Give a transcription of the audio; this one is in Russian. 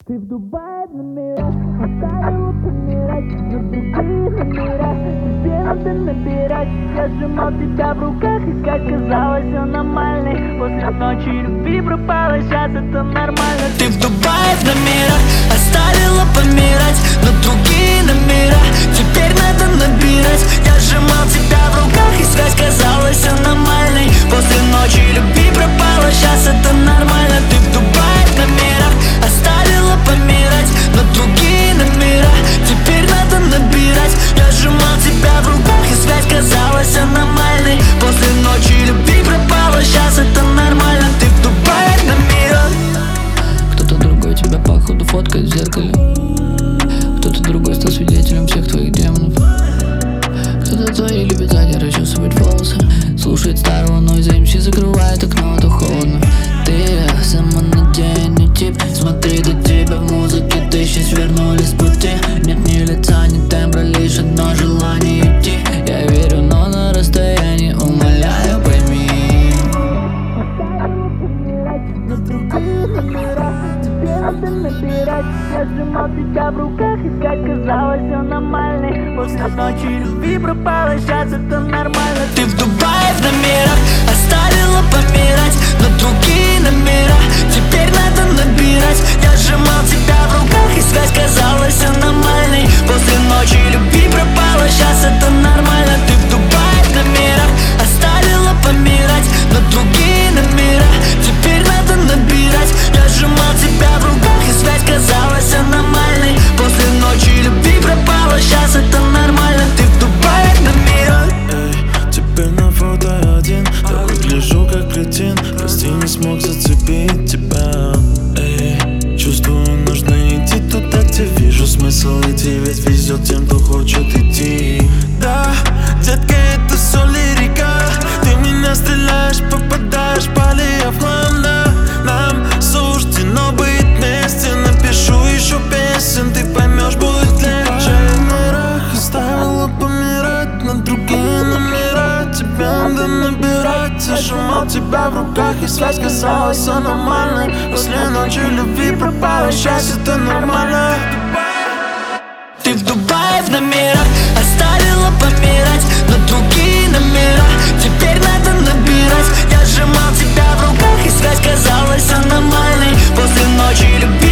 Ты в Дубае в номерах оставила помирать на другие номера. Тебе надо набирать. Я сжимал тебя в руках, искать казалось все нормальной. После ночи любви пропала, сейчас это нормально. Ты в Дубае в номерах оставила помирать на другие номера. Теперь надо набирать. Я сжимал тебя в руках, и связь казалась все нормальной. После ночи любви пропала, сейчас это нормально. Ты в Дубае в номерах оставила помирать на другие номера. Теперь надо набирать. Я сжимал тебя в руках, и связь казалась все нормальной. После ночи любви пропала, сейчас это нормально. Ты в Дубае в номерах. Кто-то другой тебя походу фоткает в зеркале. Кто-то другой стал свидетелем всех твоих демонов. Кто-то твои любит сзади расчесывать волосы, слушает старого нойза, МС закрывает окно, а то холодно. Ты самонадеянный тип, смотри, до тебя в музыке тысячи свернули с пути. Нет ни лица, ни тембра, лишь одно желание идти. Я верю, но на расстоянии, умоляю, пойми. На другие номера. Тебе надо набирать. Я сжимал тебя в руках, искать казалось все нормальной. После ночи любви пропала, сейчас это нормально. Ты в Дубае в номерах оставила помирать на другие номера. Теперь надо набирать. Я сжимал тебя в руках, и связь казалась все нормальной. После ночи любви пропала, сейчас это нормально. Ты в Дубае в номерах оставила помирать на другие номера. Теперь надо набирать. Я сжимал тебя в руках, и связь казалась все нормальной. После ночи любви пропала, сейчас это нормально. Ты в Дубае в номерах. Эй, теперь на фото я один, так выгляжу как кретин. Прости, не смог зацепить тебя. Эй, чувствую, нужно идти туда, где вижу смысл идти. Ведь везет тем, кто хочет идти. Да, детка, это все лирика. Ты меня стреляешь, попадаешь, пали в хлам, да. Нам суждено быть вместе. Напишу еще песен, ты поймешь, будет легче. В номерах оставила помирать на другие номера. Тебя надо набирать. Зажимал тебя в руках, и связь казалась все нормальной. После ночи любви пропала, сейчас это нормально. Ты в Дубае в номерах оставила помирать на другие номера. Теперь надо набирать. Я сжимал тебя в руках, и связь казалась все нормальной. После ночи любви